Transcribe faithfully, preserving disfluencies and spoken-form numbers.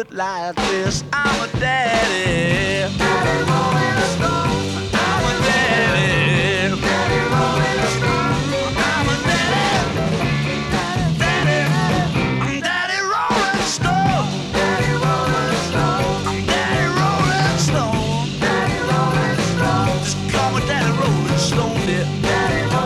it like this. I'm a daddy. Daddy Rolling Stone. I'm a daddy. Daddy Rolling Stone. I'm a daddy. Daddy. I'm Daddy Rolling Stone. Daddy Rolling Stone. I'm Daddy Rolling Stone. Daddy Rolling Stone. Just call me Daddy Rolling Stone, dear. Daddy